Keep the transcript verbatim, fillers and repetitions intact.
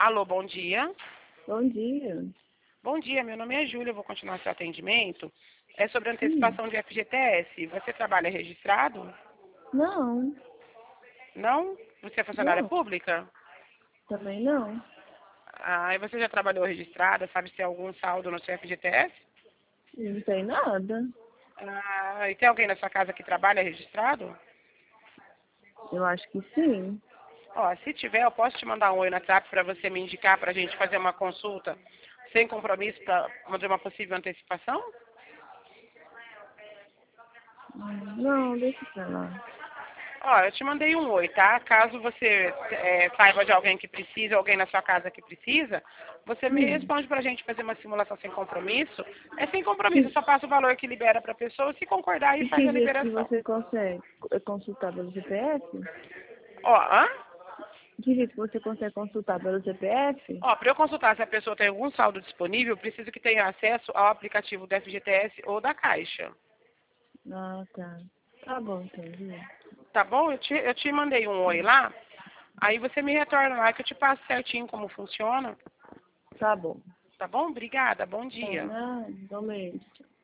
Alô, bom dia. Bom dia. Bom dia, meu nome é Júlia, eu vou continuar seu atendimento. É sobre Sim. antecipação de F G T S. Você trabalha registrado? Não, Não? Você é funcionária não, pública? também não. Ah, e você já trabalhou registrada? Sabe se tem algum saldo no seu F G T S? Não tem nada. Ah, e tem alguém na sua casa que trabalha registrado? Eu acho que sim. Ó, se tiver, eu posso te mandar um oi no WhatsApp para você me indicar para a gente fazer uma consulta sem compromisso para fazer uma possível antecipação? Hum, Não, deixa pra lá. Ó, eu te mandei um oi, tá? Caso você é, saiba de alguém que precisa, alguém na sua casa que precisa, você me Hum. responde pra gente fazer uma simulação sem compromisso. É sem compromisso, eu Que, só passa o valor que libera pra pessoa, se concordar aí e faz que a jeito que liberação. você consegue eh, consultar pelo C P F? Ó, hã? Que jeito que você consegue consultar pelo C P F? Ó, para eu consultar se a pessoa tem algum saldo disponível, eu preciso que tenha acesso ao aplicativo do F G T S ou da Caixa. Ah, tá. Tá bom, então, viu? Tá bom? Eu te, eu te mandei um oi lá, aí você me retorna lá que eu te passo certinho como funciona. Tá bom. Tá bom? Obrigada, bom Tá, dia. não, igualmente.